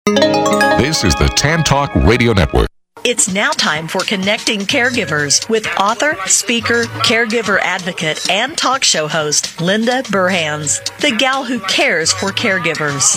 This is the Tan Talk Radio Network. It's now time for Connecting Caregivers with author, speaker, caregiver advocate, and talk show host Linda Burhans, the gal who cares for caregivers.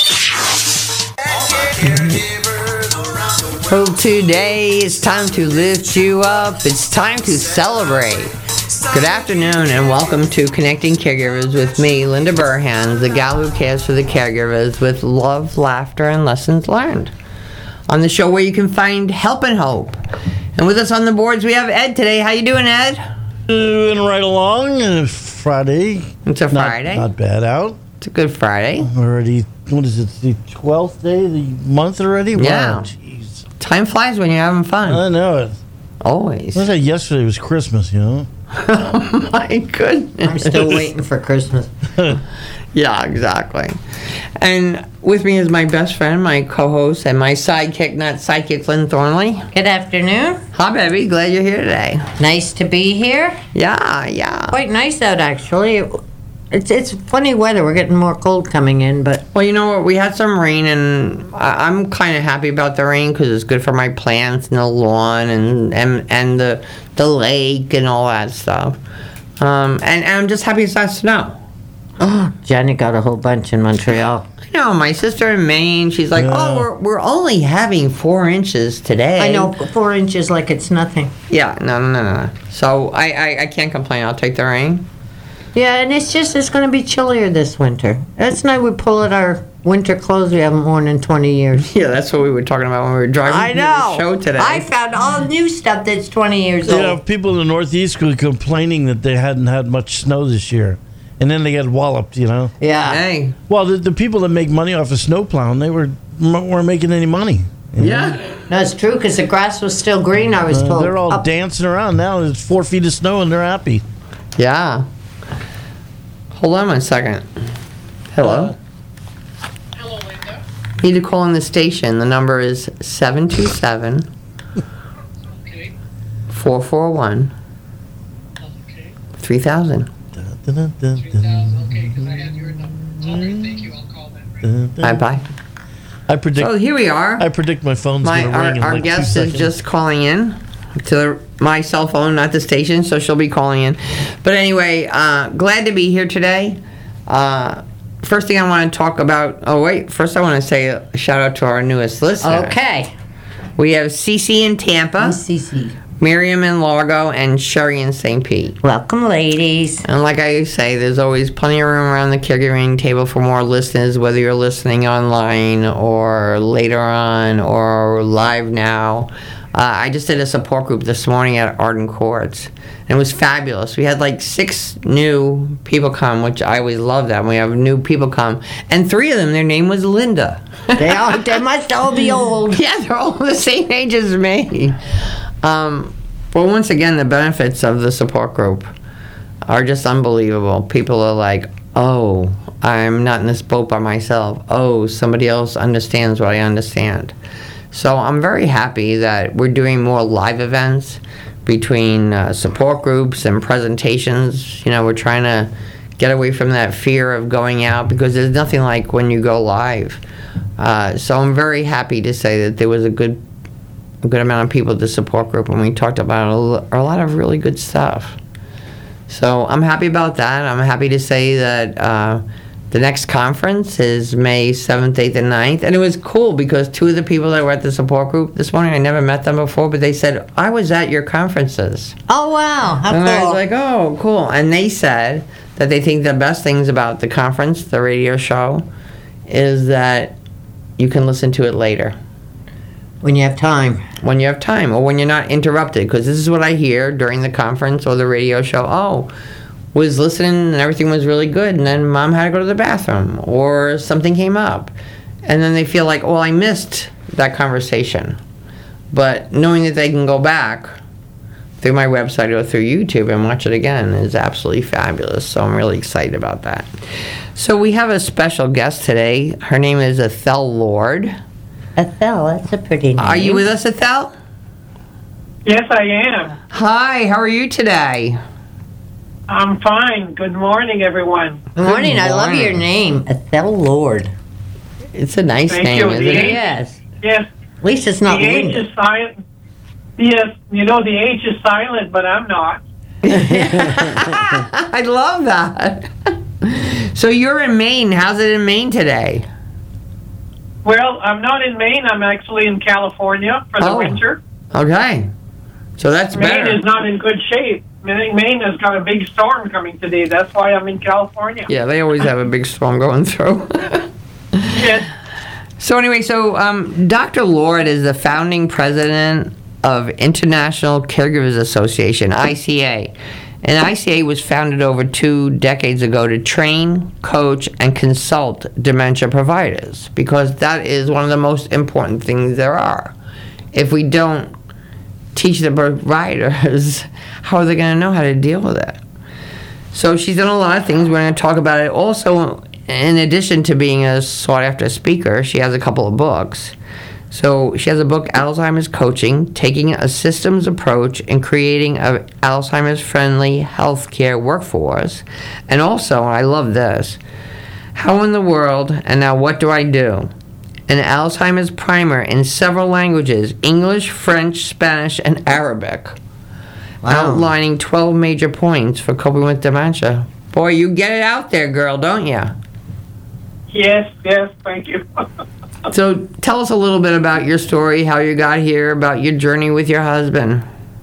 Well, today it's time to lift you up. It's time to celebrate. Good afternoon and welcome to Connecting Caregivers with me, Linda Burhans, the gal who cares for the caregivers with love, laughter, and lessons learned. On the show where you can find help and hope. And with us on the boards we have Ed today. How you doing, Ed? Moving right along. Friday. It's a Friday. Not bad out. It's a good Friday. Already, what is it, the 12th day of the month already? Yeah. Wow, jeez. Time flies when you're having fun. I know it. Always. I said yesterday was Christmas, you know? Oh my goodness. I'm still waiting for Christmas. Yeah, exactly. And with me is my best friend, my co-host, and my sidekick, not psychic, Lynn Thornley. Good afternoon. Hi, baby. Glad you're here today. Nice to be here. Yeah. Quite nice out, actually. It's funny weather. We're getting more cold coming in, but... Well, you know what? We had some rain, and I'm kind of happy about the rain because it's good for my plants and the lawn and the lake and all that stuff. And I'm just happy it's not snow. Oh, Jenny got a whole bunch in Montreal. I know, my sister in Maine, she's like, oh, we're only having 4 inches today. I know, 4 inches like it's nothing. Yeah, no. So I can't complain. I'll take the rain. Yeah, and it's going to be chillier this winter. That's nice. We pull out our winter clothes we haven't worn in 20 years. Yeah, that's what we were talking about when we were driving to the show today. I found all new stuff that's 20 years old. Yeah, people in the Northeast were complaining that they hadn't had much snow this year. And then they got walloped, you know? Yeah. Hey. Well, the people that make money off of snow plowing, they weren't making any money. You know? Yeah. That's true, because the grass was still green, I was told. They're all dancing around now. There's 4 feet of snow and they're happy. Yeah. Hold on one second. Hello? Hello, Linda. Need to call in the station. The number is 727 Okay. 441 Okay. 3000. 3,000. Okay, because I had your number. All right, thank you. I'll call that right. Bye. I predict. So here we are. I predict my phone's going to ring in Our like 2 guest is seconds. just calling in to my cell phone, not the station, so she'll be calling in. But anyway, glad to be here today. First thing I want to talk about, first I want to say a shout out to our newest listener. Okay. We have Cece in Tampa, CC. Miriam in Largo, and Sherry in St. Pete. Welcome, ladies. And like I say, there's always plenty of room around the caregiving table for more listeners, whether you're listening online or later on or live now. I just did a support group this morning at Arden Courts, and it was fabulous. We had like 6 new people come, which I always love that. We have new people come, and 3 of them, their name was Linda. They must all be old. Yeah, they're all the same age as me. Well, once again, the benefits of the support group are just unbelievable. People are like, oh, I'm not in this boat by myself. Oh, somebody else understands what I understand. So I'm very happy that we're doing more live events between support groups and presentations. You know, we're trying to get away from that fear of going out because there's nothing like when you go live. So I'm very happy to say that there was a good amount of people at the support group, and we talked about a lot of really good stuff. So I'm happy about that. I'm happy to say that the next conference is May 7th, 8th, and 9th. And it was cool because 2 of the people that were at the support group this morning, I never met them before, but they said, I was at your conferences. Oh, wow. How And cool. I was like, oh, cool. And they said that they think the best things about the conference, the radio show, is that you can listen to it later. When you have time. When you have time, or when you're not interrupted, because this is what I hear during the conference or the radio show. Oh, was listening and everything was really good, and then mom had to go to the bathroom, or something came up. And then they feel like, oh, I missed that conversation. But knowing that they can go back through my website or through YouTube and watch it again is absolutely fabulous. So I'm really excited about that. So we have a special guest today. Her name is Ethel Lord. Ethel, that's a pretty name. Are you with us, Ethel? Yes, I am. Hi, how are you today? I'm fine. Good morning, everyone. Good morning. I love morning. your name, Ethel Lord. It's a nice Thank name, you. isn't The it? age- Yes. Yes, At least it's not the age Linda. is silent. Yes, the age is silent, but I'm not. I love that. So you're in Maine. How's it in Maine today? Well, I'm not in Maine. I'm actually in California for the Oh. winter. Okay. So that's Maine better. is not in good shape. Maine has got a big storm coming today. That's why I'm in California. Yeah, they always have a big storm going through. Yes. So anyway, Dr. Lord is the founding president of International Caregivers Association, ICA. And ICA was founded over 2 decades ago to train, coach, and consult dementia providers, because that is one of the most important things there are. If we don't teach the providers, how are they going to know how to deal with it? So she's done a lot of things. We're going to talk about it. Also, in addition to being a sought-after speaker, she has a couple of books. So she has a book, Alzheimer's Coaching, Taking a Systems Approach and Creating an Alzheimer's-Friendly Healthcare Workforce. And also, I love this, How in the World, and Now What Do I Do? An Alzheimer's Primer in several languages, English, French, Spanish, and Arabic. Wow. Outlining 12 major points for coping with dementia. Boy, you get it out there, girl, don't you? Yes, thank you. So tell us a little bit about your story, how you got here, about your journey with your husband.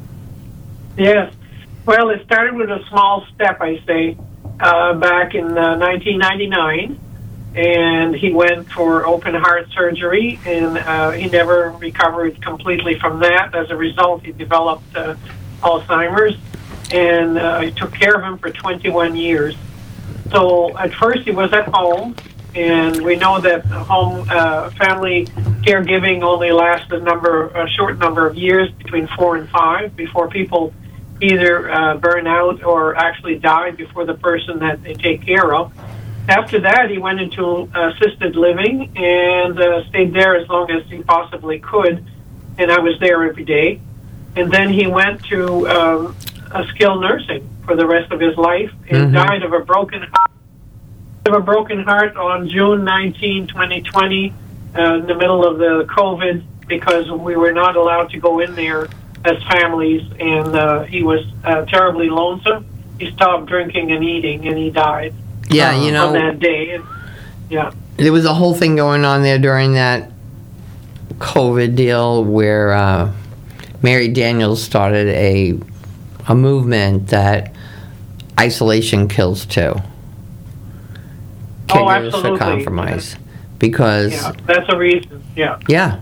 Yes. Well, it started with a small step, I say, back in 1999. And he went for open heart surgery, and he never recovered completely from that. As a result, he developed Alzheimer's, and I took care of him for 21 years. So at first he was at home, and we know that home family caregiving only lasts a short number of years, between 4 and 5, before people either burn out or actually die before the person that they take care of. After that, he went into assisted living and stayed there as long as he possibly could, and I was there every day. And then he went to a skilled nursing for the rest of his life and died of a broken heart on June 19, 2020, in the middle of the COVID, because we were not allowed to go in there as families, and he was terribly lonesome. He stopped drinking and eating, and he died. Yeah, you know, on that day. And, yeah. there was a whole thing going on there during that COVID deal where Mary Daniels started a movement that isolation kills too. Caregivers for absolutely. compromise. Because, Yeah, that's a reason. Yeah. yeah.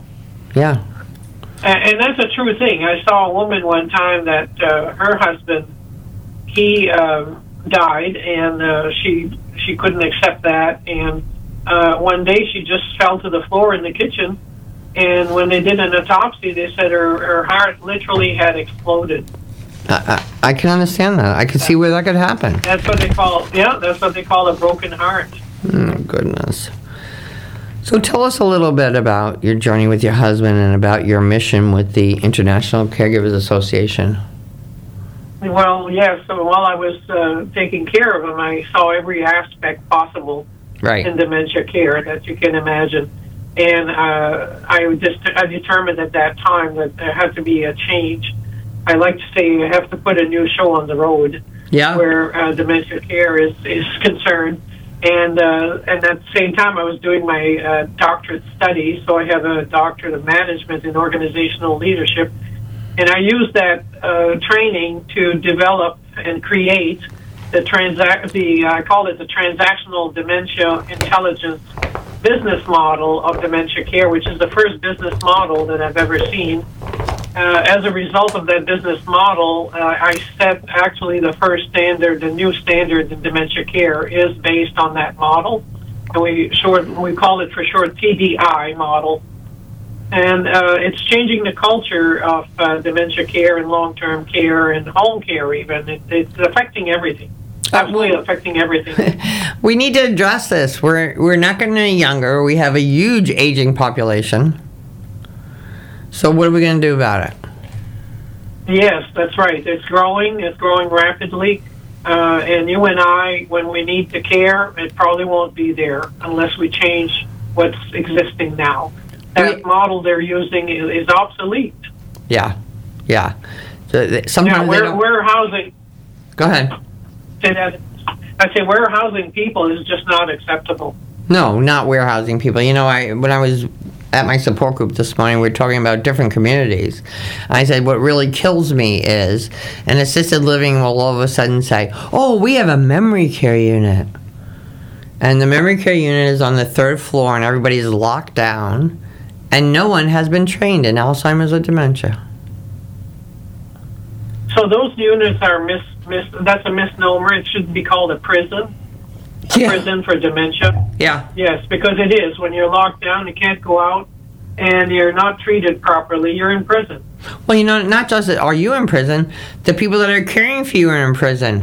And that's a true thing. I saw a woman one time that her husband, he died, and she couldn't accept that. And one day she just fell to the floor in the kitchen, and when they did an autopsy, they said her heart literally had exploded. I can understand that. I can see where that could happen. That's what they call a broken heart. Oh, goodness. So tell us a little bit about your journey with your husband and about your mission with the International Caregivers Association. Well, yes. So while I was taking care of him, I saw every aspect possible Right. in dementia care that you can imagine. And I determined at that time that there had to be a change. I like to say you have to put a new show on the road Yeah. where dementia care is concerned. And at the same time, I was doing my doctorate study, so I have a doctorate of management in organizational leadership. And I used that training to develop and create I call it the transactional dementia intelligence business model of dementia care, which is the first business model that I've ever seen. As a result of that business model, I set actually the first standard, the new standard in dementia care is based on that model. And we call it for short TDI model. And it's changing the culture of dementia care and long-term care and home care even. It's affecting everything. Absolutely affecting everything. We need to address this. We're not getting any younger. We have a huge aging population. So what are we going to do about it? Yes, that's right. It's growing rapidly. And you and I, when we need to care, it probably won't be there unless we change what's existing now. That model they're using is obsolete. Yeah. So sometimes warehousing. Go ahead. Say that. I say warehousing people is just not acceptable. No, not warehousing people. You know, when I was at my support group this morning, we were talking about different communities. I said, what really kills me is an assisted living will all of a sudden say, oh, we have a memory care unit. And the memory care unit is on the 3rd floor and everybody's locked down and no one has been trained in Alzheimer's or dementia. So those units are that's a misnomer. It should be called a prison. Prison for dementia. Yeah. Yes, because it is. When you're locked down, you can't go out, and you're not treated properly, you're in prison. Well, you know, not just are you in prison, the people that are caring for you are in prison.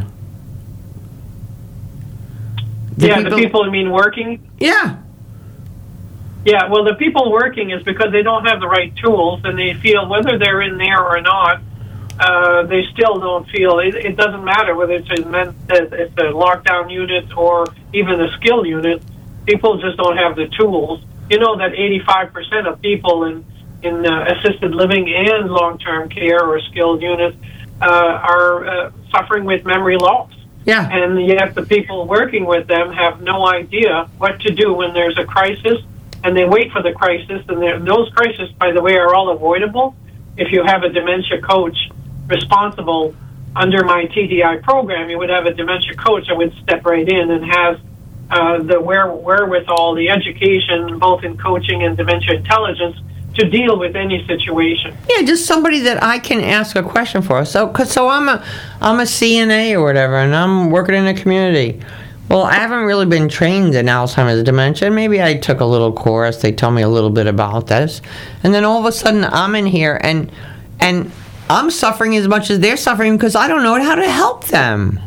The people you mean working? Yeah. Yeah, well, the people working is because they don't have the right tools, and they feel whether they're in there or not, they still don't feel it doesn't matter whether it's a lockdown unit or even a skill unit. People just don't have the tools. You know that 85% of people in assisted living and long-term care or skilled units are suffering with memory loss. Yeah. And yet the people working with them have no idea what to do when there's a crisis, and they wait for the crisis. And those crises, by the way, are all avoidable if you have a dementia coach responsible under my TDI program. You would have a dementia coach that would step right in and has the wherewithal, the education, both in coaching and dementia intelligence, to deal with any situation. Yeah, just somebody that I can ask a question for. So I'm a CNA or whatever, and I'm working in a community. Well, I haven't really been trained in Alzheimer's dementia. Maybe I took a little course. They tell me a little bit about this, and then all of a sudden I'm in here and I'm suffering as much as they're suffering because I don't know how to help them.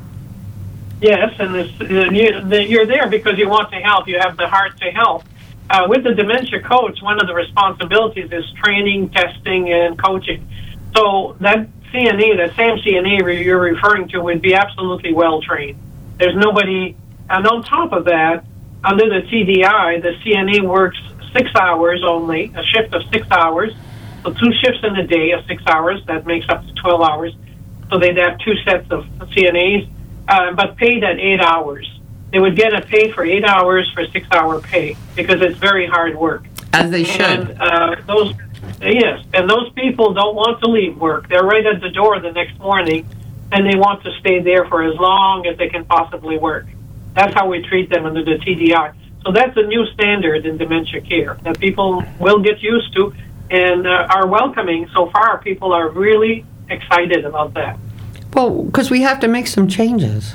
Yes, and you're there because you want to help. You have the heart to help. With the dementia coach, one of the responsibilities is training, testing, and coaching. So that CNA, that same CNA you're referring to, would be absolutely well trained. There's nobody, and on top of that, under the TDI, the CNA works 6 hours only, a shift of 6 hours. So 2 shifts in a day of 6 hours, that makes up to 12 hours. So they'd have 2 sets of CNAs, but paid at 8 hours. They would get a pay for 8 hours for 6 hour pay because it's very hard work. As they should. And those people don't want to leave work. They're right at the door the next morning, and they want to stay there for as long as they can possibly work. That's how we treat them under the TDI. So that's a new standard in dementia care that people will get used to and are welcoming. So far, people are really excited about that. Well, because we have to make some changes.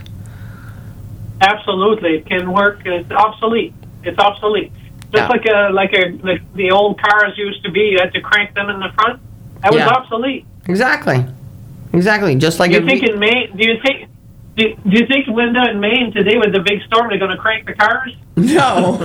Absolutely, it can work. It's obsolete. It's obsolete. Just like the old cars used to be. You had to crank them in the front. That was obsolete. Exactly. Just like Do you think, Linda, in Maine today with the big storm, they're going to crank the cars? No.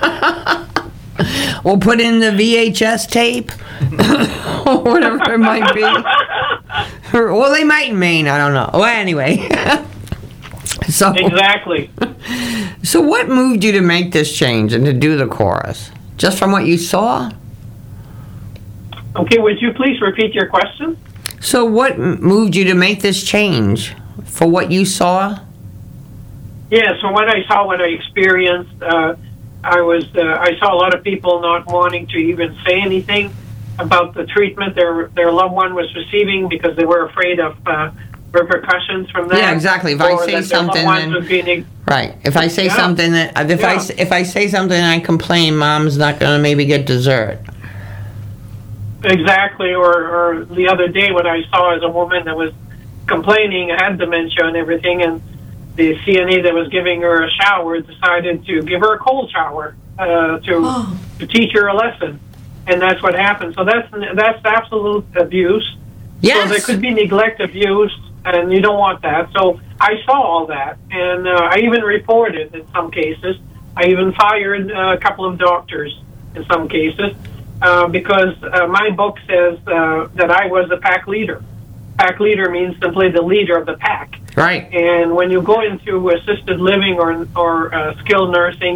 We'll put in the VHS tape, or whatever it might be. Well, they might in Maine. I don't know. Well, anyway. So exactly. So what moved you to make this change and to do the chorus? Just from what you saw? Okay, would you please repeat your question? So what moved you to make this change? For what you saw? Yeah, so what I saw, what I experienced, I saw a lot of people not wanting to even say anything about the treatment their loved one was receiving because they were afraid of repercussions from that. Yeah, exactly. If I say something, right. If I say something that if I say something and I complain, Mom's not going to maybe get dessert. Exactly. Or the other day, what I saw is a woman that was complaining, had dementia and everything, and the CNA that was giving her a shower decided to give her a cold shower to teach her a lesson, and that's what happened. So that's absolute abuse. Yes. So there could be neglect, abuse, and you don't want that. So I saw all that, and I even reported in some cases. I even fired a couple of doctors in some cases because my book says that I was a pack leader. Pack leader means simply the leader of the pack. Right. And when you go into assisted living or skilled nursing,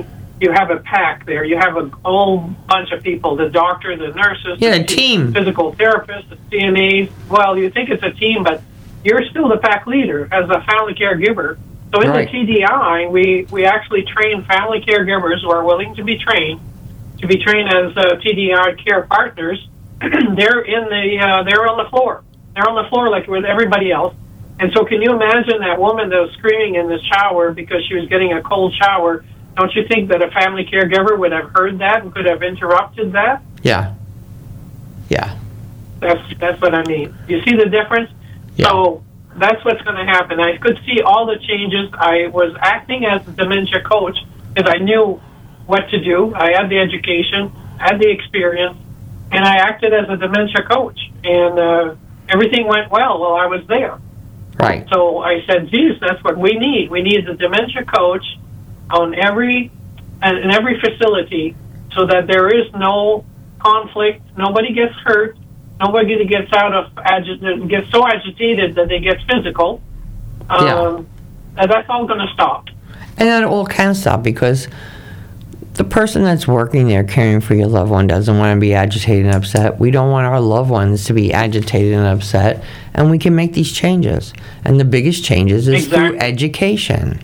you have a pack there. You have a whole bunch of people, the doctor, the nurses, Yeah, the a team. physical therapists, the CNAs. Well, you think it's a team, but you're still the pack leader as a family caregiver. So in Right. the TDI, we actually train family caregivers who are willing to be trained as TDI care partners. They're on the floor. They're on the floor like with everybody else. And so can you imagine that woman that was screaming in the shower because she was getting a cold shower? Don't you think that a family caregiver would have heard that and could have interrupted that? Yeah. Yeah. That's what I mean. You see the difference? Yeah. So that's what's going to happen. I could see all the changes. I was acting as a dementia coach because I knew what to do. I had the education, I had the experience, and I acted as a dementia coach. And everything went well while I was there. Right. So I said, geez, that's what we need. We need a dementia coach in every facility so that there is no conflict, nobody gets hurt, nobody gets gets so agitated that they get physical. And that's all going to stop. And that all can stop because the person that's working there caring for your loved one doesn't want to be agitated and upset. We don't want our loved ones to be agitated and upset, and we can make these changes. And the biggest changes is through education.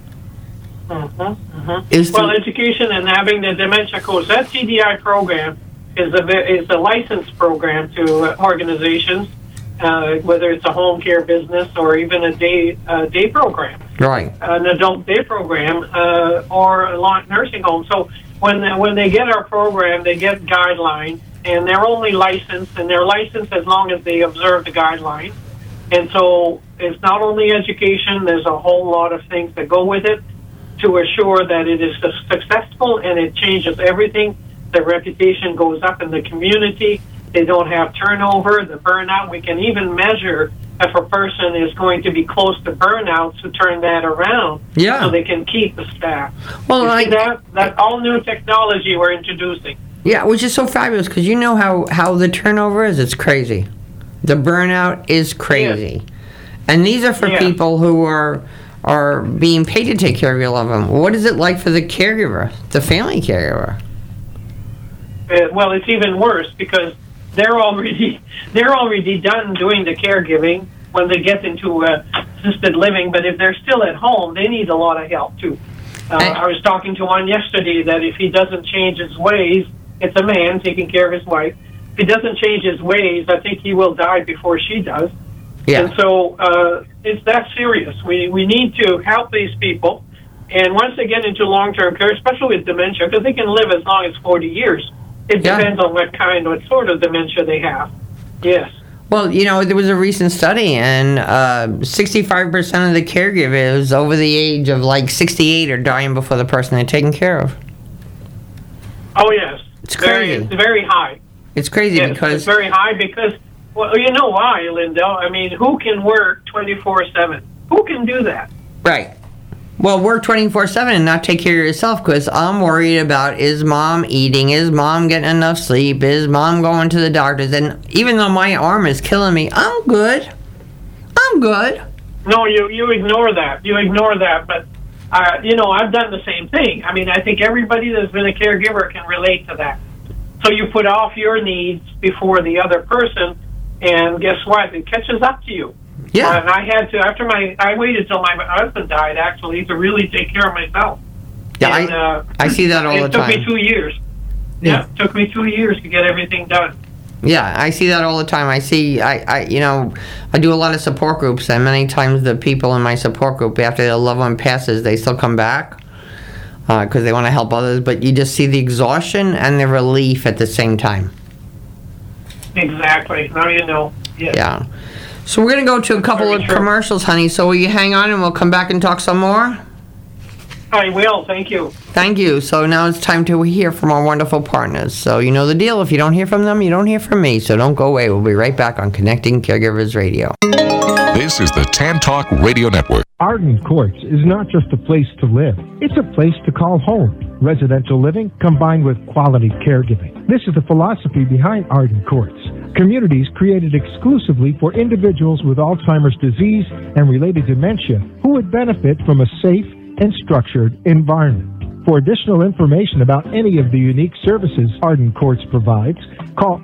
Education and having the dementia coach. That TDI program is a licensed program to organizations, whether it's a home care business or even a day program. Right. An adult day program or a nursing home. So when they get our program, they get guidelines, and they're only licensed, and they're licensed as long as they observe the guidelines. And so it's not only education, there's a whole lot of things that go with it to assure that it is successful and it changes everything. The reputation goes up in the community. They don't have turnover, the burnout. We can even measure if a person is going to be close to burnout to turn that around so they can keep the staff. Well, you see that all new technology we're introducing. Yeah, which is so fabulous because you know how the turnover is. It's crazy. The burnout is crazy. Yes. And these are for people who are being paid to take care of your loved one. What is it like for the caregiver, the family caregiver? Well, it's even worse because they're already done doing the caregiving when they get into assisted living. But if they're still at home, they need a lot of help too. I was talking to one yesterday that if he doesn't change his ways, it's a man taking care of his wife. If he doesn't change his ways, I think he will die before she does. Yeah. And so it's that serious. We need to help these people. And once they get into long-term care, especially with dementia, because they can live as long as 40 years. It depends on what sort of dementia they have. Yes. Well, you know, there was a recent study, and 65% of the caregivers over the age of like 68 are dying before the person they're taking care of. Oh, yes. It's crazy. It's very high. It's crazy because... It's very high because, well, you know why, Linda? I mean, who can work 24/7? Who can do that? Right. Well, work 24/7 and not take care of yourself because I'm worried about is mom eating, is mom getting enough sleep, is mom going to the doctors, and even though my arm is killing me, I'm good. No, you ignore that. You ignore that, but, you know, I've done the same thing. I mean, I think everybody that's been a caregiver can relate to that. So you put off your needs before the other person, and guess what? It catches up to you. Yeah. And I had to, I waited till my husband died, actually, to really take care of myself. Yeah, and, I see that all the time. It took me 2 years. Yeah, it took me 2 years to get everything done. Yeah, I see that all the time. I do a lot of support groups, and many times the people in my support group, after their loved one passes, they still come back because they want to help others, but you just see the exhaustion and the relief at the same time. Exactly. Now you know. Yes. Yeah. So we're going to go to a couple of commercials, honey. So will you hang on and we'll come back and talk some more? I will. Thank you. Thank you. So now it's time to hear from our wonderful partners. So you know the deal. If you don't hear from them, you don't hear from me. So don't go away. We'll be right back on Connecting Caregivers Radio. This is the Tan Talk Radio Network. Arden Courts is not just a place to live. It's a place to call home. Residential living combined with quality caregiving. This is the philosophy behind Arden Courts. Communities created exclusively for individuals with Alzheimer's disease and related dementia who would benefit from a safe and structured environment. For additional information about any of the unique services Arden Courts provides, call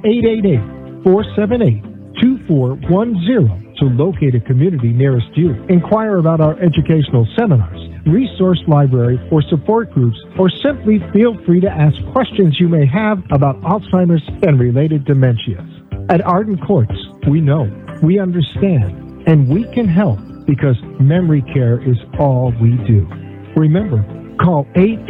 888-478-2410 to locate a community nearest you. Inquire about our educational seminars, resource library, or support groups, or simply feel free to ask questions you may have about Alzheimer's and related dementias. At Arden Courts, we know, we understand, and we can help because memory care is all we do. Remember, call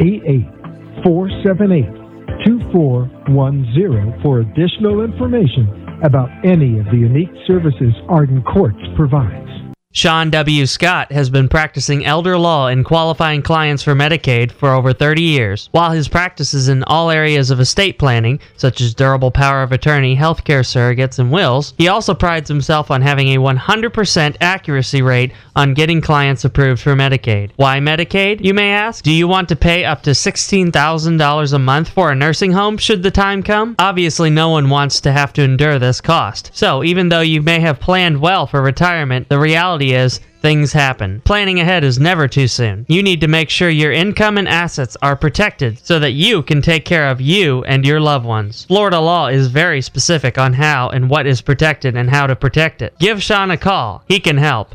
888-478-2410 for additional information about any of the unique services Arden Courts provides. Sean W. Scott has been practicing elder law and qualifying clients for Medicaid for over 30 years. While his practice is in all areas of estate planning, such as durable power of attorney, healthcare surrogates, and wills, he also prides himself on having a 100% accuracy rate on getting clients approved for Medicaid. Why Medicaid, you may ask? Do you want to pay up to $16,000 a month for a nursing home should the time come? Obviously, no one wants to have to endure this cost. So, even though you may have planned well for retirement, the reality is things happen. Planning ahead is never too soon. You need to make sure your income and assets are protected so that you can take care of you and your loved ones. Florida law is very specific on how and what is protected and how to protect it. Give Sean a call. He can help.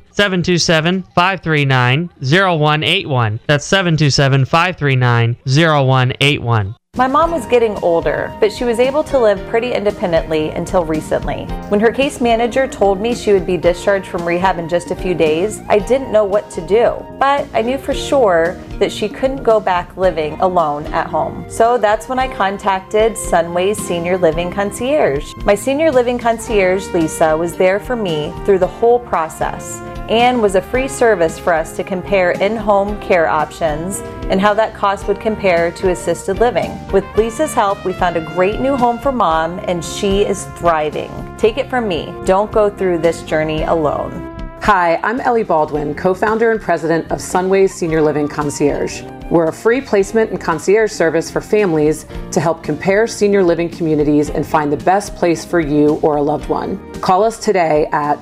727-539-0181. That's 727-539-0181. My mom was getting older, but she was able to live pretty independently until recently. When her case manager told me she would be discharged from rehab in just a few days, I didn't know what to do. But I knew for sure that she couldn't go back living alone at home. So that's when I contacted Sunways Senior Living Concierge. My Senior Living Concierge, Lisa, was there for me through the whole process and was a free service for us to compare in-home care options and how that cost would compare to assisted living. With Lisa's help, we found a great new home for Mom, and she is thriving. Take it from me, don't go through this journey alone. Hi, I'm Ellie Baldwin, co-founder and president of Sunways Senior Living Concierge. We're a free placement and concierge service for families to help compare senior living communities and find the best place for you or a loved one. Call us today at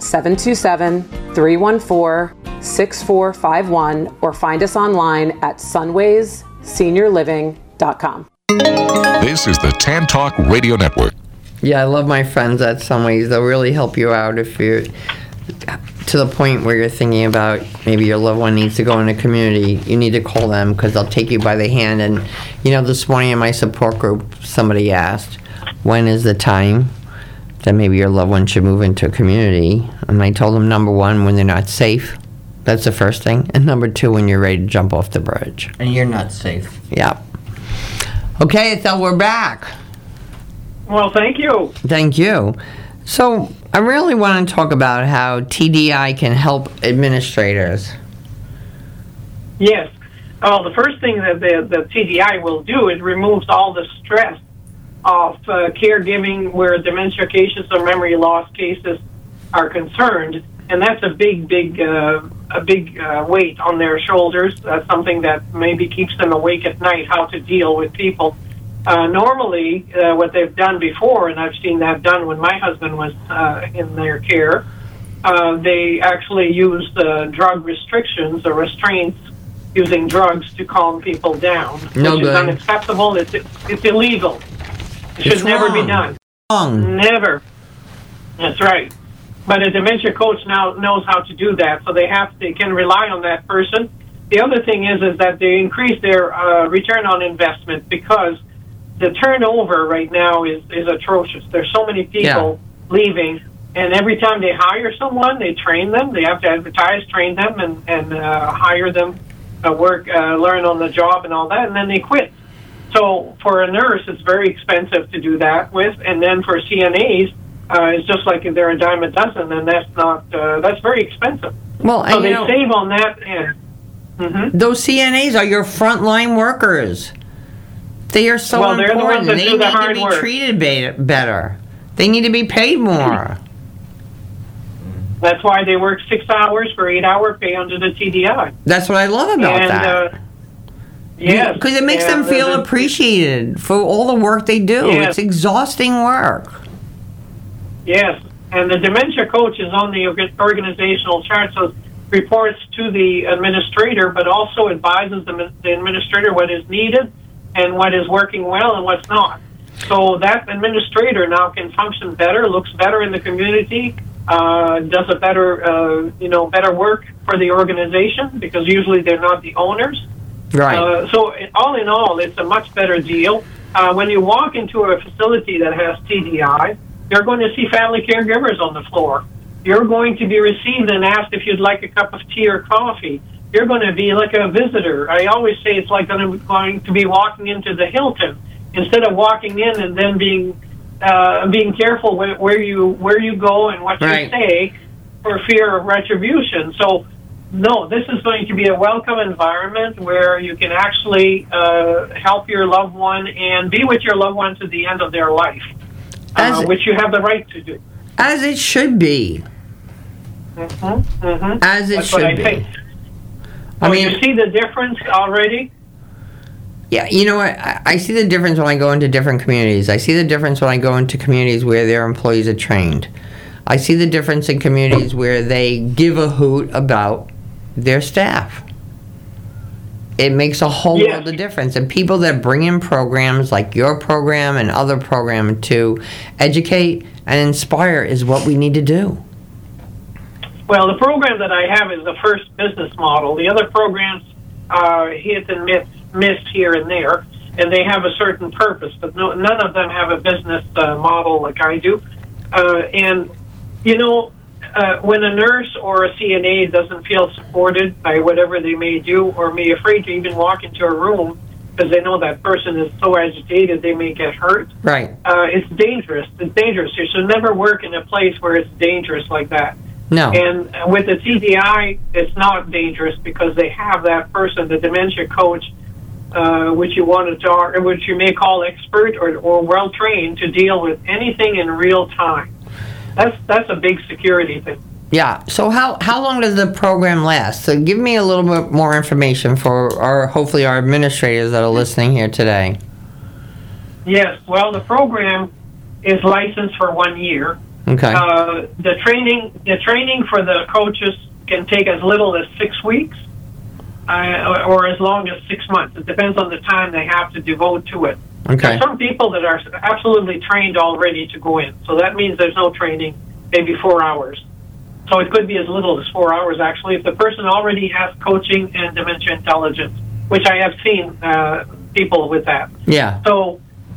727-314-6451 or find us online at sunwaysseniorliving.com. This is the Tan Talk Radio Network. Yeah, I love my friends at Sunways. They'll really help you out if you're to the point where you're thinking about maybe your loved one needs to go in a community. You need to call them because they'll take you by the hand. And, this morning in my support group, somebody asked, when is the time that maybe your loved one should move into a community? And I told them, number one, when they're not safe. That's the first thing. And number two, when you're ready to jump off the bridge. And you're not safe. Yeah. Okay, Ethel, we're back. Well, thank you. Thank you. So I really want to talk about how TDI can help administrators. Yes. Well, the first thing that the TDI will do, it removes all the stress of caregiving where dementia cases or memory loss cases are concerned. And that's a big weight on their shoulders. That's something that maybe keeps them awake at night, how to deal with people. Normally, what they've done before, and I've seen that done when my husband was in their care, they actually used drug restrictions or restraints using drugs to calm people down, which is unacceptable. It's illegal. It should never be done. Wrong. Never. That's right. But a dementia coach now knows how to do that, so they can rely on that person. The other thing is that they increase their return on investment because the turnover right now is atrocious. There's so many people leaving, and every time they hire someone, they train them. They have to advertise, train them, and hire them, learn on the job and all that, and then they quit. So for a nurse, it's very expensive to do that with, and then for CNAs, it's just like if they're a dime a dozen, and that's very expensive. Well, so they save on that end. Mm-hmm. Those CNAs are your frontline workers. They are so important. They're the ones that do the hard work. They need to be treated better. They need to be paid more. That's why they work 6 hours for 8-hour pay under the TDI. That's what I love about that. Yes. Because it makes them feel appreciated for all the work they do. Yes. It's exhausting work. Yes. And the dementia coach is on the organizational chart, so reports to the administrator, but also advises the administrator what is needed and what is working well and what's not. So that administrator now can function better, looks better in the community, does a better, better work for the organization, because usually they're not the owners. Right. So all in all, it's a much better deal. When you walk into a facility that has TDI, you're going to see family caregivers on the floor. You're going to be received and asked if you'd like a cup of tea or coffee. You're going to be like a visitor. I always say it's like going to be walking into the Hilton, instead of walking in and then being careful where you go and what you say for fear of retribution. So, no, this is going to be a welcome environment where you can actually help your loved one and be with your loved one to the end of their life, which you have the right to do. As it should be. As it should be. Think. I mean, you see the difference already? Yeah, you know what? I see the difference when I go into different communities. I see the difference when I go into communities where their employees are trained. I see the difference in communities where they give a hoot about their staff. It makes a whole world of difference. And people that bring in programs like your program and other programs to educate and inspire is what we need to do. Well, the program that I have is the first business model. The other programs hit and miss here and there, and they have a certain purpose, but none of them have a business model like I do. And, when a nurse or a CNA doesn't feel supported by whatever they may do, or may be afraid to even walk into a room because they know that person is so agitated they may get hurt. Right. It's dangerous. It's dangerous. You should never work in a place where it's dangerous like that. No. And with the TDI, it's not dangerous because they have that person, the dementia coach, which you may call expert or well trained to deal with anything in real time. That's a big security thing. Yeah. So how long does the program last? So give me a little bit more information for hopefully our administrators that are listening here today. Yes. Well, the program is licensed for 1 year. Okay. The training for the coaches can take as little as 6 weeks, or as long as 6 months. It depends on the time they have to devote to it. Okay. There are some people that are absolutely trained already to go in, so that means there's no training, maybe 4 hours. So it could be as little as 4 hours, actually, if the person already has coaching and dementia intelligence, which I have seen people with that. Yeah. So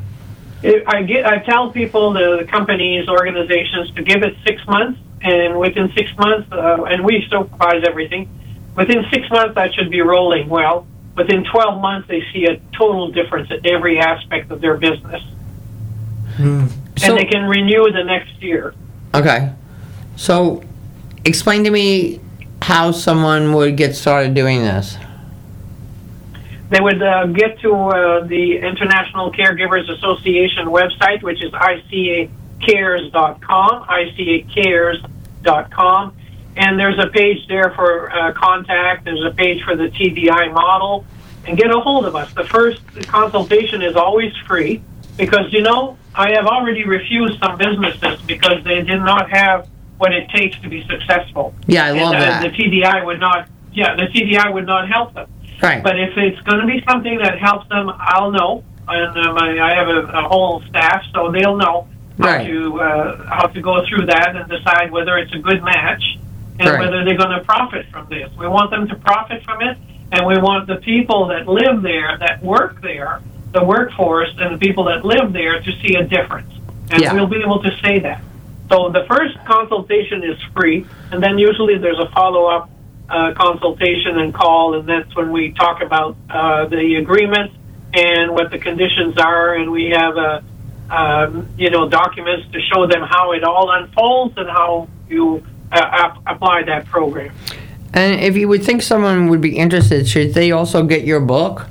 I tell people, the companies, organizations, to give it 6 months, and within 6 months, and we supervise everything, within 6 months that should be rolling well. Within 12 months, they see a total difference in every aspect of their business. And they can renew the next year. Okay. So explain to me how someone would get started doing this. They would get to the International Caregivers Association website, which is icacares.com, icacares.com. And there's a page there for contact. There's a page for the TDI model. And get a hold of us. The first consultation is always free because, I have already refused some businesses because they did not have what it takes to be successible. Yeah, I love that. The TDI would not help them. Right. But if it's going to be something that helps them, I'll know. And I have a whole staff, so they'll know how to go through that and decide whether it's a good match and whether they're going to profit from this. We want them to profit from it, and we want the people that live there, that work there, the workforce, and the people that live there to see a difference. And we'll be able to say that. So the first consultation is free, and then usually there's a follow-up consultation and call, and that's when we talk about the agreement and what the conditions are, and we have documents to show them how it all unfolds and how you apply that program. And if you would think someone would be interested, should they also get your book?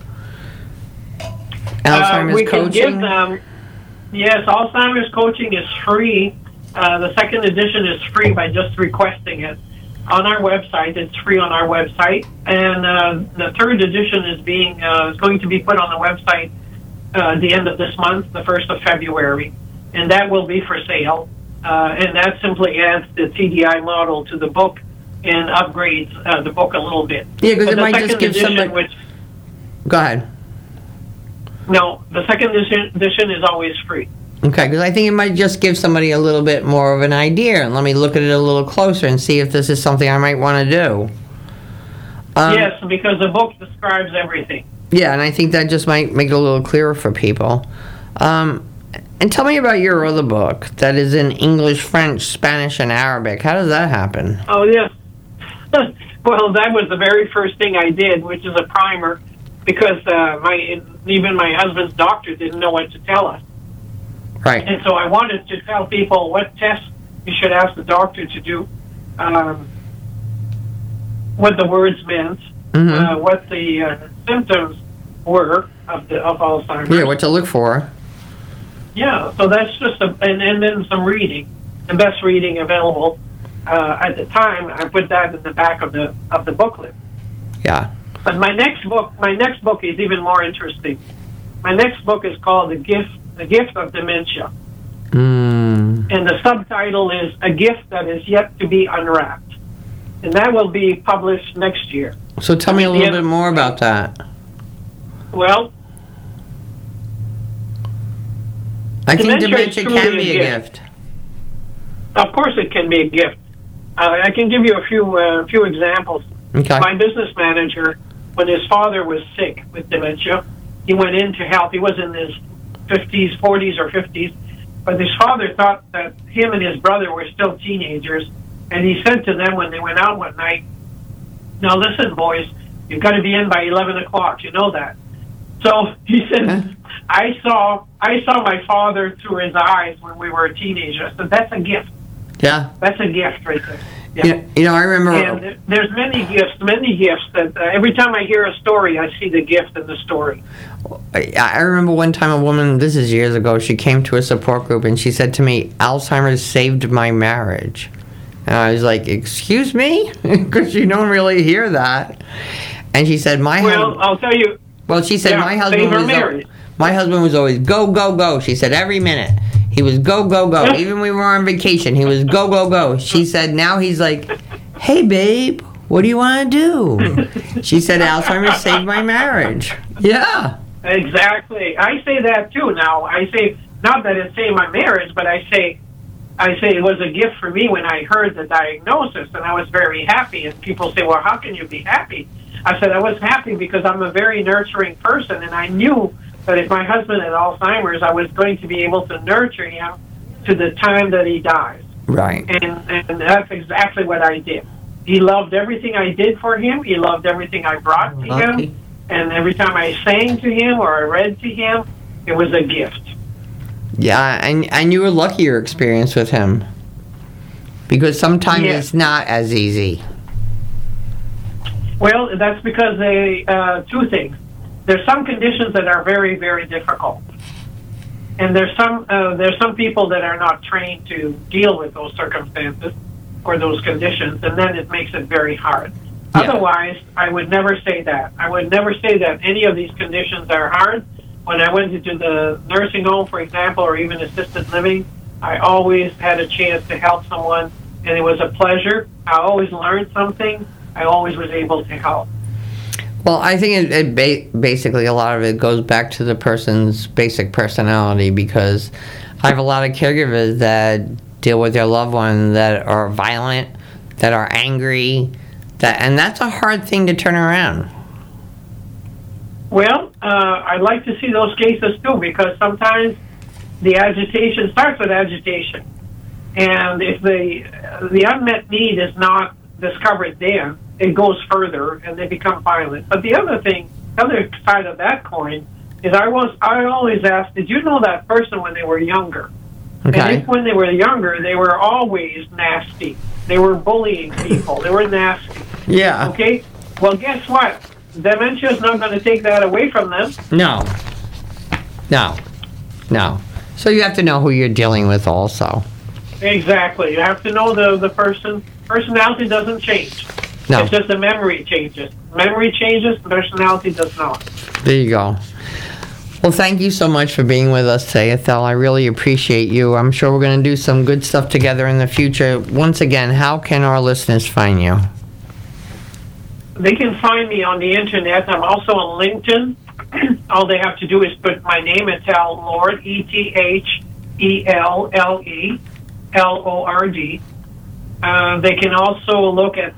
Alzheimer's we Coaching? Can give them, yes, Alzheimer's Coaching is free. The second edition is free by just requesting it on our website. It's free on our website. And the third edition is going to be put on the website the end of this month, the 1st of February. And that will be for sale. And that simply adds the TDI model to the book. and upgrades the book a little bit. Yeah, because But it the might just second give edition, somebody. Go ahead. No, the second edition is always free. Okay, because I think it might just give somebody a little bit more of an idea, and let me look at it a little closer and see if this is something I might want to do. Yes, because the book describes everything. Yeah, and I think that just might make it a little clearer for people. And tell me about your other book that is in English, French, Spanish, and Arabic. How does that happen? Oh, yes. Well, that was the very first thing I did, which is a primer, because even my husband's doctor didn't know what to tell us. Right. And so I wanted to tell people what tests you should ask the doctor to do, what the words meant, what the symptoms were of Alzheimer's. Yeah, what to look for. Yeah, so that's just and then some reading, the best reading available at the time. I put that in the back of the booklet. Yeah. But my next book is even more interesting. My next book is called The Gift of Dementia. And the subtitle is A Gift That Is Yet to Be Unwrapped. And that will be published next year. So tell me a little bit more about that. Well, I think dementia is can truly be a gift. Of course it can be a gift. I can give you a few examples. Okay. My business manager, when his father was sick with dementia, he went in to help. He was in his 40s or 50s, but his father thought that him and his brother were still teenagers, and he said to them when they went out one night, "Now listen, boys, you've got to be in by 11 o'clock. You know that." So he said, I saw my father through his eyes when we were teenagers. So that's a gift. Yeah. That's a gift right there. Yeah. You know, I remember. And there's many gifts that every time I hear a story, I see the gift in the story. I remember one time a woman, this is years ago, she came to a support group and she said to me, "Alzheimer's saved my marriage." And I was like, "Excuse me?" Because you don't really hear that. And she said, I'll tell you. Well, she said, my husband was always go, go, go. She said, every minute. He was go, go, go. Even when we were on vacation, he was go, go, go. She said, now he's like, "Hey, babe, what do you want to do?" She said, "Alzheimer's saved my marriage." Yeah. Exactly. I say that too now. I say, not that it saved my marriage, but I say it was a gift for me when I heard the diagnosis, and I was very happy. And people say, "Well, how can you be happy?" I said, I was happy because I'm a very nurturing person, and I knew that if my husband had Alzheimer's, I was going to be able to nurture him to the time that he dies. Right. And that's exactly what I did. He loved everything I did for him. He loved everything I brought to him. And every time I sang to him or I read to him, it was a gift. Yeah, and you were lucky your experience with him. Because sometimes it's not as easy. Well, that's because two things. There's some conditions that are very, very difficult. And there's some people that are not trained to deal with those circumstances or those conditions, and then it makes it very hard. Yeah. Otherwise, I would never say that. I would never say that any of these conditions are hard. When I went into the nursing home, for example, or even assisted living, I always had a chance to help someone, and it was a pleasure. I always learned something. I always was able to help. Well, I think basically a lot of it goes back to the person's basic personality, because I have a lot of caregivers that deal with their loved ones that are violent, that are angry, and that's a hard thing to turn around. Well, I'd like to see those cases too, because sometimes the agitation starts with agitation. And if the unmet need is not discovered then, it goes further and they become violent. But the other side of that coin is I always ask, did you know that person when they were younger? Okay. And if when they were younger, they were always nasty. They were bullying people. They were nasty. Yeah. Okay? Well, guess what? Dementia is not going to take that away from them. No. So you have to know who you're dealing with also. Exactly. You have to know the person. Personality doesn't change. No. It's just the memory changes. Memory changes, personality does not. There you go. Well, thank you so much for being with us today, Ethel. I really appreciate you. I'm sure we're going to do some good stuff together in the future. Once again, how can our listeners find you? they can find me on the internet. I'm also on LinkedIn. All they have to do is put my name, Ethel Lord, ETHELLELORD. They can also look at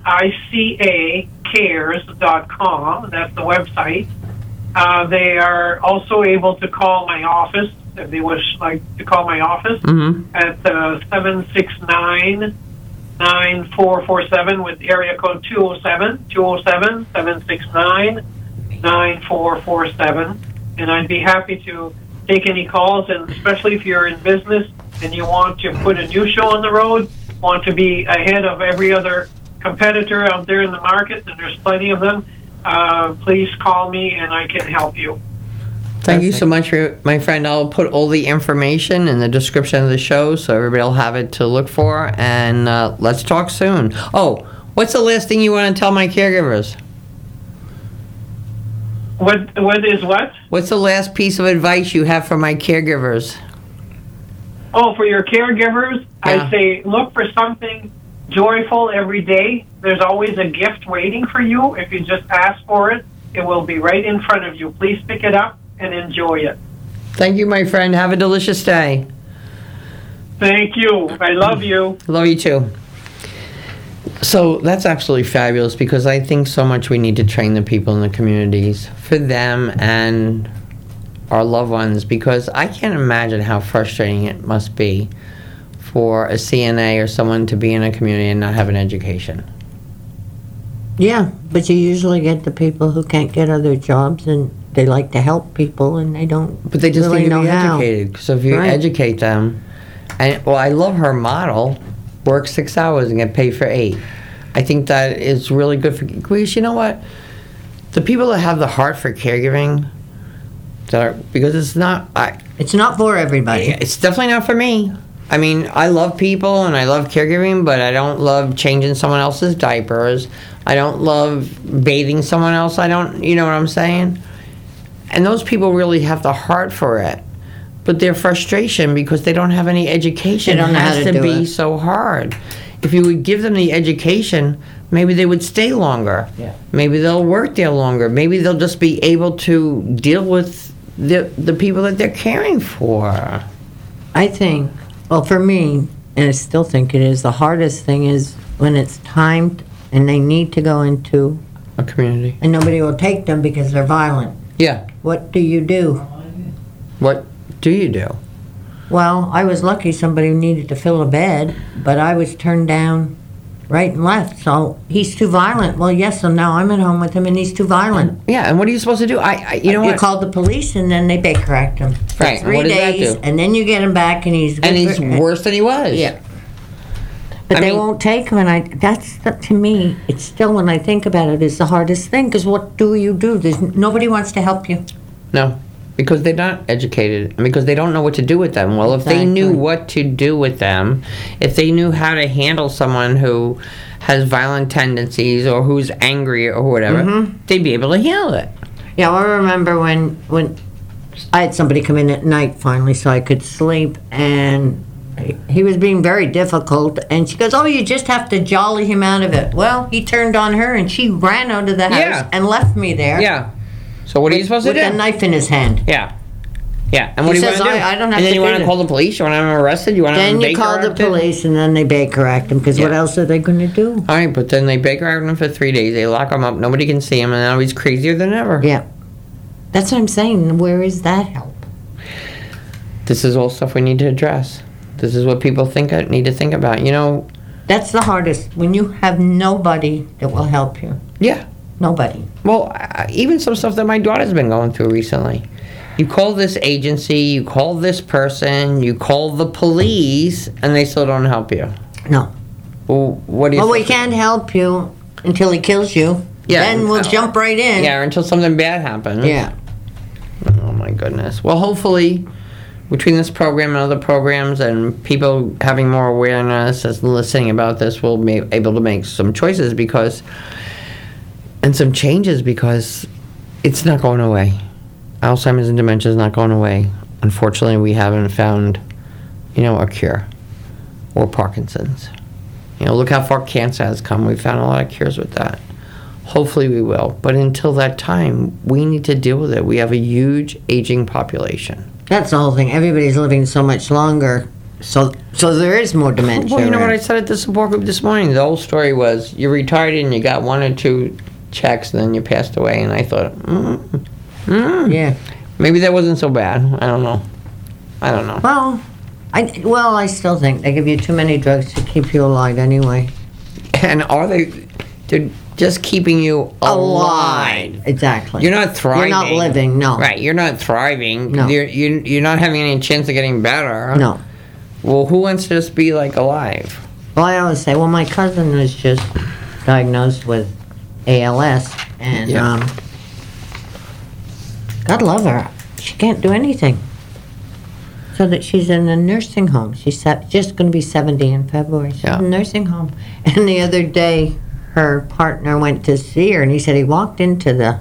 icacares.com. That's the website. They are also able to call my office if they wish like to call my office at 769-9447 with area code 207-769-9447. And I'd be happy to take any calls, and especially if you're in business and you want to put a new show on the road, want to be ahead of every other competitor out there in the market, and there's plenty of them, please call me and I can help you. Thank you so much, my friend. I'll put all the information in the description of the show so everybody will have it to look for, and let's talk soon. Oh, what's the last thing you want to tell my caregivers? What is what? What's the last piece of advice you have for my caregivers? Oh, for your caregivers, Yeah. I say look for something joyful every day. There's always a gift waiting for you. If you just ask for it, it will be right in front of you. Please pick it up and enjoy it. Thank you, my friend. Have a delicious day. Thank you. I love you. Love you too. So that's absolutely fabulous, because I think so much we need to train the people in the communities for them and our loved ones, because I can't imagine how frustrating it must be for a CNA or someone to be in a community and not have an education. Yeah, but you usually get the people who can't get other jobs, and they like to help people, and they don't. But they just really need to know be how. educated. So if you Right. educate them, and well, I love her model: work 6 hours and get paid for 8. I think that is really good for. Because you know what, the people that have the heart for caregiving, because it's not. It's not for everybody. It's definitely not for me. I mean, I love people and I love caregiving, but I don't love changing someone else's diapers. I don't love bathing someone else. I don't, you know what I'm saying? And those people really have the heart for it. But their frustration, because they don't have any education, They don't know how has to to do be it. so hard. If you would give them the education, maybe they would stay longer. Yeah. Maybe they'll work there longer. Maybe they'll just be able to deal with the people that they're caring for. I think, well, for me, and I still think it is, the hardest thing is when it's timed and they need to go into, A community. and nobody will take them because they're violent. Yeah. What do you do? What do you do? Well, I was lucky somebody needed to fill a bed, but I was turned down right and left. So he's too violent. Well, yes, so now I'm at home with him and he's too violent. Yeah, and what are you supposed to do? You know You what? called the police and then they Baker Act him for Right, and 3 what does that days, do? and then you get him back and he's And he's worse than he was. Yeah. But I they mean- won't take him, and to me, it's still, when I think about it, is the hardest thing, because what do you do? Nobody wants to help you. No, because they're not educated, and because they don't know what to do with them. Well, if they knew Exactly. what to do with them, if they knew how to handle someone who has violent tendencies or who's angry or whatever, Mm-hmm. they'd be able to handle it. Yeah, I remember when I had somebody come in at night finally so I could sleep, and he was being very difficult, and she goes, "Oh, you just have to jolly him out of it." Well, he turned on her, and she ran out of the house Yeah. and left me there. Yeah. So what are you supposed to with do? a knife in his hand. Yeah. Yeah. And what He do you says, want to do? I don't have and then to you do want to this. call the police? You want to have him arrested? You want to have Then him you Baker call the acted? police, and then they Baker Act him, because what Yeah. else are they going to do? All right, but then they Baker Act him for 3 days. They lock him up. Nobody can see him, and now he's crazier than ever. Yeah. That's what I'm saying. Where is that help? This is all stuff we need to address. This is what people need to think about. You know, That's the hardest, when you have nobody that will help you. yeah. Nobody. Well, even some stuff that my daughter's been going through recently. You call this agency, you call this person, you call the police, and they still don't help you. No. Well, what do you? Well, we can't help you until he kills you. Yeah. Then we'll jump right in. Yeah, until something bad happens. Yeah. Oh my goodness. Well, hopefully, between this program and other programs, and people having more awareness and listening about this, we'll be able to make some choices and some changes, because it's not going away. Alzheimer's and dementia is not going away. Unfortunately, we haven't found, a cure, or Parkinson's. Look how far cancer has come. We've found a lot of cures with that. Hopefully we will. But until that time, we need to deal with it. We have a huge aging population. That's the whole thing. Everybody's living so much longer, so there is more dementia. Well, you know what I around. said at the support group this morning? The whole story was you retired and you got 1 or 2 checks, and then you passed away. And I thought, Yeah. maybe that wasn't so bad. I don't know. Well, I still think they give you too many drugs to keep you alive anyway. And they're just keeping you alive. Exactly. You're not thriving. You're not living, no. Right, you're not thriving. No. You're not having any chance of getting better. No. Well, who wants to just be, like, alive? Well, I always say, my cousin was just diagnosed with ALS, and Yeah. God love her. She can't do anything. So that she's in a nursing home. She's just going to be 70 in February. She's in a nursing home. And the other day, her partner went to see her, and he said he walked into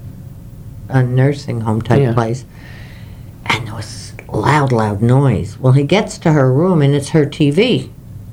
a nursing home type place, and there was loud noise. Well, he gets to her room, and it's her TV.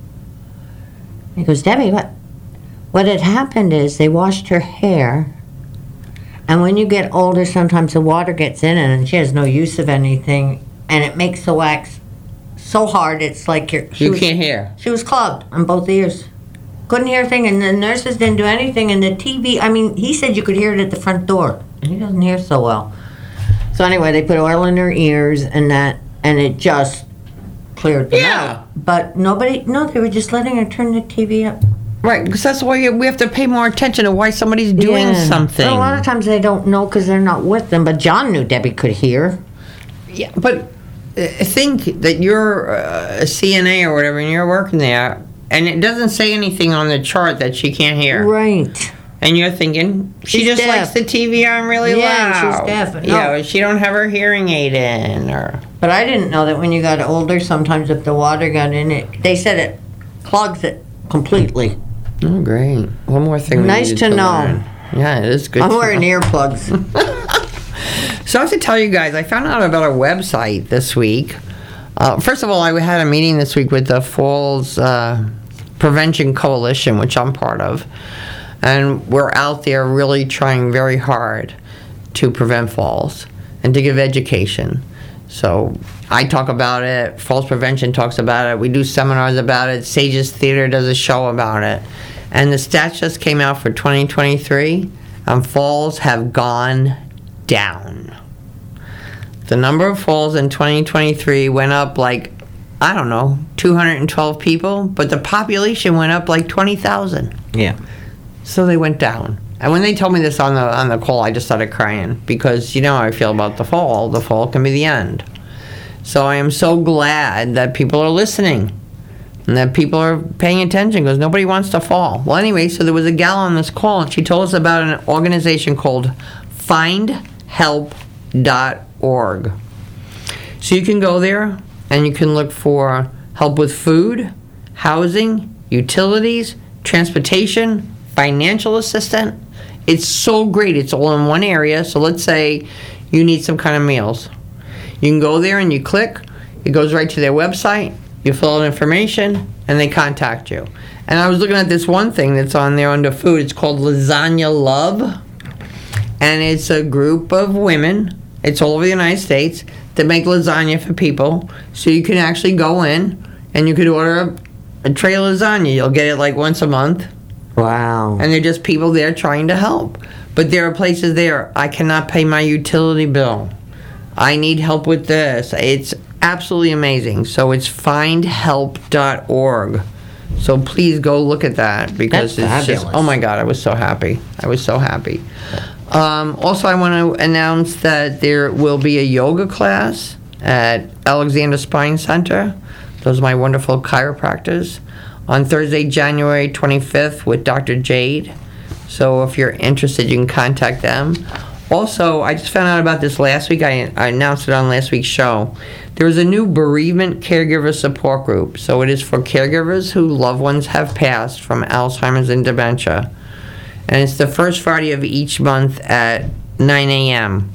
He goes, Debbie, what had happened is they washed her hair, and when you get older, sometimes the water gets in it, and she has no use of anything, and it makes the wax so hard, it's like you can't hear. She was clogged on both ears. Couldn't hear a thing, and the nurses didn't do anything, and the TV, he said you could hear it at the front door, and he doesn't hear so well. So anyway, they put oil in her ears and it just cleared them out. But they were just letting her turn the TV up. Right, because that's why we have to pay more attention to why somebody's doing something. But a lot of times they don't know because they're not with them, but John knew Debbie could hear. Yeah, but think that you're a CNA or whatever, and you're working there, and it doesn't say anything on the chart that she can't hear. Right. And you're thinking, she She's just deaf. likes the TV on really loud. Yeah, she's deaf. No. Yeah, she don't have her hearing aid in. But I didn't know that when you got older, sometimes if the water got in it, they said it clogs it completely. Oh, great. One more thing we Nice needed to know. learn. Yeah, it is good I'm to wearing know. earplugs. So I have to tell you guys, I found out about a website this week. First of all, I had a meeting this week with the Falls Prevention Coalition, which I'm part of. And we're out there really trying very hard to prevent falls and to give education. So I talk about it, Falls Prevention talks about it, we do seminars about it, Sages Theater does a show about it. And the stats just came out for 2023, and falls have gone down. The number of falls in 2023 went up 212 people, but the population went up 20,000. Yeah. So they went down. And when they told me this on the call, I just started crying because you know how I feel about the fall. The fall can be the end. So I am so glad that people are listening and that people are paying attention because nobody wants to fall. Well, anyway, so there was a gal on this call, and she told us about an organization called findhelp.org. So you can go there and you can look for help with food, housing, utilities, transportation, financial assistance. It's so great. It's all in one area. So let's say you need some kind of meals. You can go there and you click. It goes right to their website. You fill out information and they contact you. And I was looking at this one thing that's on there under food. It's called Lasagna Love. And it's a group of women. It's all over the United States that make lasagna for people. So you can actually go in and you could order a tray of lasagna. You'll get it once a month. Wow. And they're just people there trying to help. But there are places there, I cannot pay my utility bill. I need help with this. It's absolutely amazing. So it's findhelp.org. So please go look at that because That's it's fabulous. just, oh my God, I was so happy. Also, I want to announce that there will be a yoga class at Alexander Spine Center. Those are my wonderful chiropractors. On Thursday, January 25th with Dr. Jade. So if you're interested, you can contact them. Also, I just found out about this last week. I announced it on last week's show. There is a new bereavement caregiver support group. So it is for caregivers whose loved ones have passed from Alzheimer's and dementia. And it's the first Friday of each month at 9 a.m.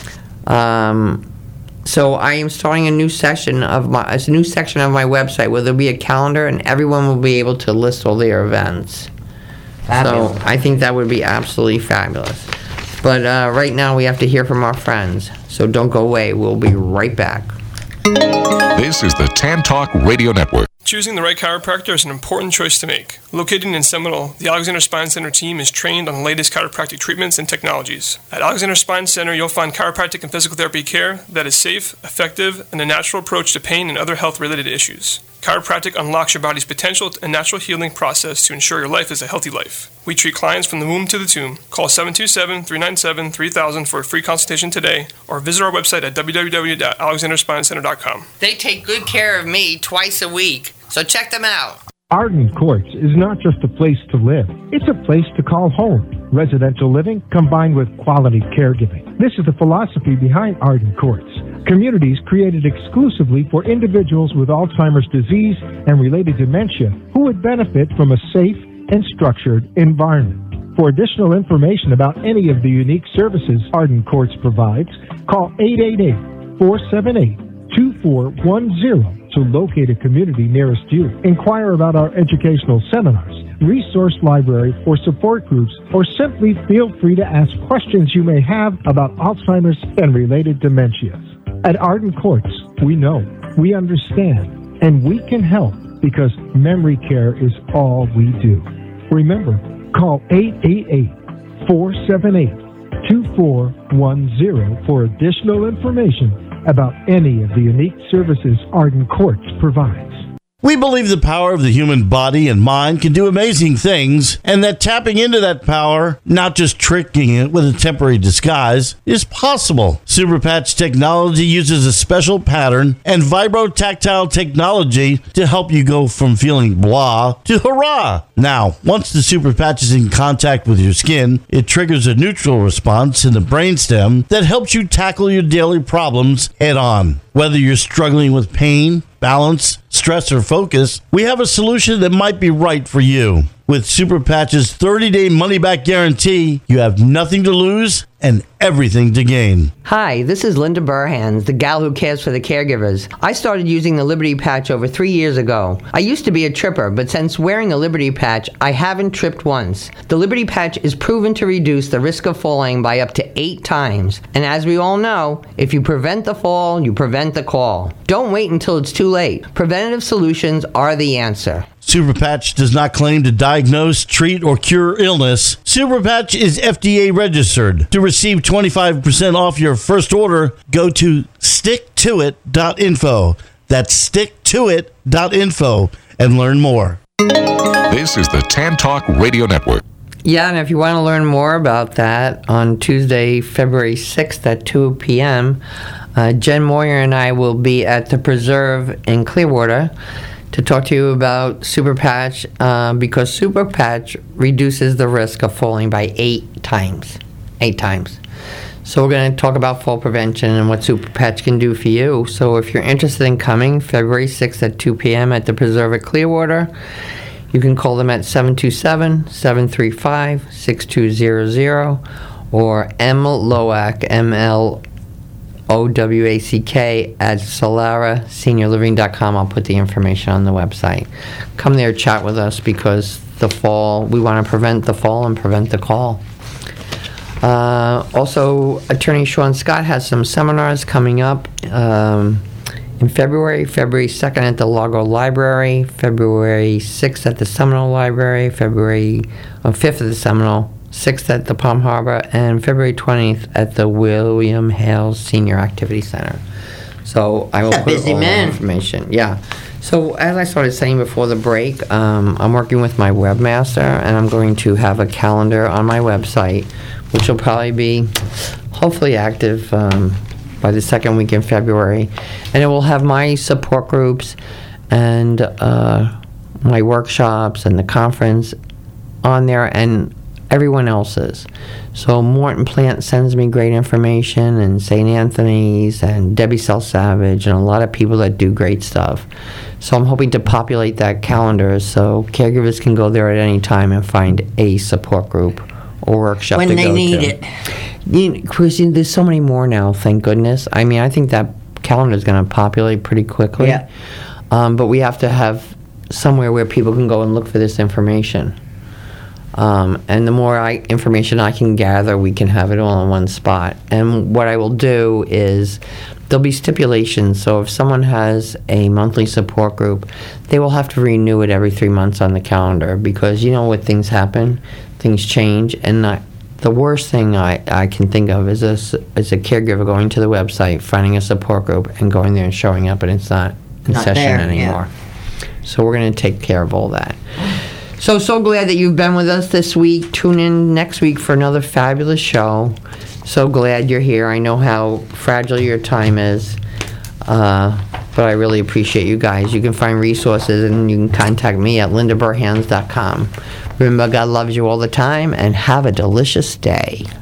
So I am starting a new section of my website where there'll be a calendar and everyone will be able to list all their events. Fabulous. So I think that would be absolutely fabulous. But right now we have to hear from our friends. So don't go away. We'll be right back. This is the Tan Talk Radio Network. Choosing the right chiropractor is an important choice to make. Located in Seminole, the Alexander Spine Center team is trained on the latest chiropractic treatments and technologies. At Alexander Spine Center, you'll find chiropractic and physical therapy care that is safe, effective, and a natural approach to pain and other health-related issues. Chiropractic unlocks your body's potential and natural healing process to ensure your life is a healthy life. We treat clients from the womb to the tomb. Call 727-397-3000 for a free consultation today, or visit our website at www.alexanderspinecenter.com. They take good care of me twice a week, so check them out. Arden Courts is not just a place to live. It's a place to call home. Residential living combined with quality caregiving. This is the philosophy behind Arden Courts. Communities created exclusively for individuals with Alzheimer's disease and related dementia who would benefit from a safe and structured environment. For additional information about any of the unique services Arden Courts provides, call 888-478-2410 to locate a community nearest you. Inquire about our educational seminars, resource library, or support groups, or simply feel free to ask questions you may have about Alzheimer's and related dementias. At Arden Courts, we know, we understand, and we can help because memory care is all we do. Remember, call 888-478-2410 for additional information about any of the unique services Arden Courts provides. We believe the power of the human body and mind can do amazing things, and that tapping into that power, not just tricking it with a temporary disguise, is possible. Superpatch technology uses a special pattern and vibrotactile technology to help you go from feeling blah to hurrah. Now, once the Superpatch is in contact with your skin, it triggers a neutral response in the brainstem that helps you tackle your daily problems head on. Whether you're struggling with pain, balance, stress, or focus, we have a solution that might be right for you. With Superpatch's 30-day money-back guarantee, you have nothing to lose and everything to gain. Hi, this is Linda Burhans, the gal who cares for the caregivers. I started using the Liberty Patch over 3 years ago. I used to be a tripper, but since wearing the Liberty Patch, I haven't tripped once. The Liberty Patch is proven to reduce the risk of falling by up to 8 times. And as we all know, if you prevent the fall, you prevent the call. Don't wait until it's too late. Preventative solutions are the answer. Superpatch does not claim to diagnose, treat, or cure illness. Superpatch is FDA registered. To receive 25% off your first order, go to sticktoit.info. That's sticktoit.info and learn more. This is the Tan Talk Radio Network. Yeah, and if you want to learn more about that, on Tuesday, February 6th at 2 p.m., Jen Moyer and I will be at the Preserve in Clearwater to talk to you about Superpatch, because Superpatch reduces the risk of falling by 8 times. 8 times. So we're going to talk about fall prevention and what Superpatch can do for you. So if you're interested in coming, February 6th at 2 p.m. at the Preserve at Clearwater, you can call them at 727-735-6200 or M. Lowack, MLOWACK at solaraseniorliving.com. I'll put the information on the website. Come there, chat with us, because the fall, we want to prevent the fall and prevent the call. Also, Attorney Sean Scott has some seminars coming up in February 2nd at the Largo Library, February 6th at the Seminole Library, February 5th at the Seminole, 6th at the Palm Harbor, and February 20th at the William Hales Senior Activity Center. So I will put all the information. Yeah. So as I started saying before the break, I'm working with my webmaster, and I'm going to have a calendar on my website, which will probably be hopefully active by the second week in February. And it will have my support groups and my workshops and the conference on there, and everyone else's. So Morton Plant sends me great information, and St. Anthony's, and Debbie Savage, and a lot of people that do great stuff. So I'm hoping to populate that calendar so caregivers can go there at any time and find a support group or workshop when to they go need to. it. Christine, there's so many more now, thank goodness. I mean, I think that calendar is going to populate pretty quickly. Yeah. But we have to have somewhere where people can go and look for this information. And the more information I can gather, we can have it all in one spot. And what I will do is there'll be stipulations. So if someone has a monthly support group, they will have to renew it every 3 months on the calendar, because you know what, things happen, things change, and the worst thing I can think of is a caregiver going to the website, finding a support group, and going there and showing up, and it's not in session there, anymore. Yeah. So we're going to take care of all that. So glad that you've been with us this week. Tune in next week for another fabulous show. So glad you're here. I know how fragile your time is, but I really appreciate you guys. You can find resources, and you can contact me at lindaburhans.com. Remember, God loves you all the time, and have a delicious day.